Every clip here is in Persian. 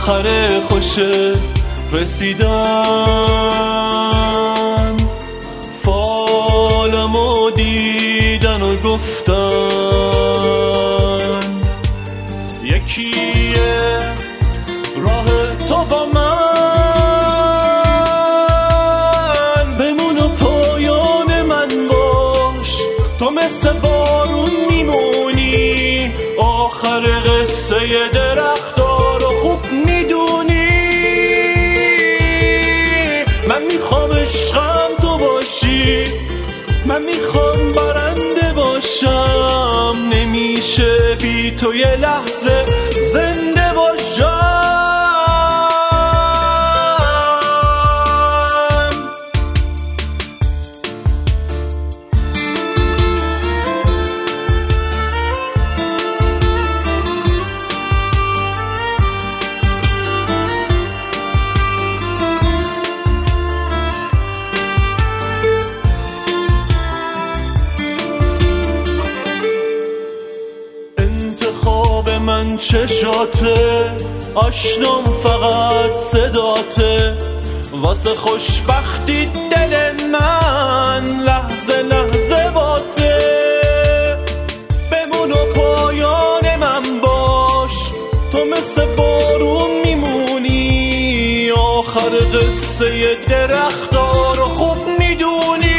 آخر خوش رسیدن، فالمو دیدن و گفتن یکیه راه تو و من، بمون و پایان من باش، تو مثل بارون میمونی آخر قصه درختار رو خوب میدونی. من میخوام عشقم تو باشی، من میخوام برنده باشم، نمیشه بی تو یه لحظه زنده باشم. انتخاب من چشاته، آشنام فقط صداته، واسه خوشبختی دل من لحظه لحظه باته. بمون و پایان من باش، تو مثل بارون میمونی آخر قصه درختار رو خوب میدونی.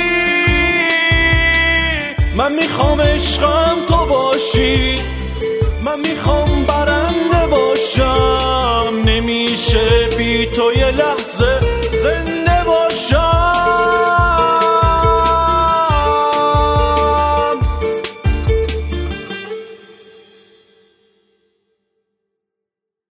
من میخوام عشقم تو باشی، من میخوام برنده باشم، نمیشه بی تو یه لحظه